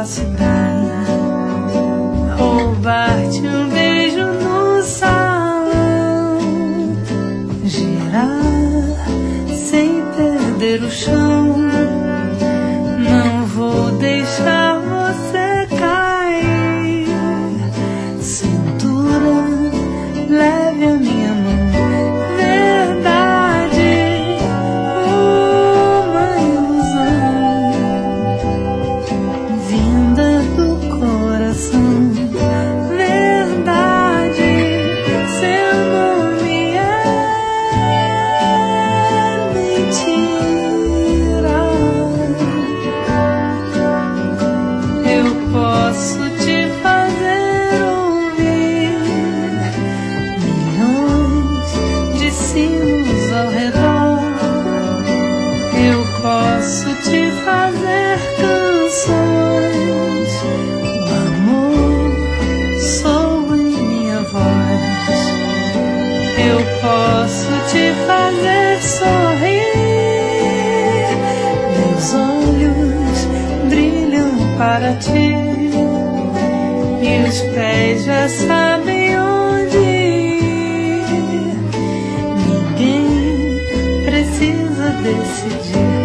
posso dar, roubar-te um beijo no salão, girar sem perder o chão. Não vou deixar você cair. Cintura, leve a minha mão. Verdade, uma ilusão vinda do coração. Verdade, seu nome é mentira. Eu posso te fazer ouvir milhões de sinos ao redor. Eu posso te fazer canções. O amor soa em minha voz. Eu posso te fazer sorrir. Meus olhos brilham para ti e os pés já sabem onde ir. Ninguém precisa decidir.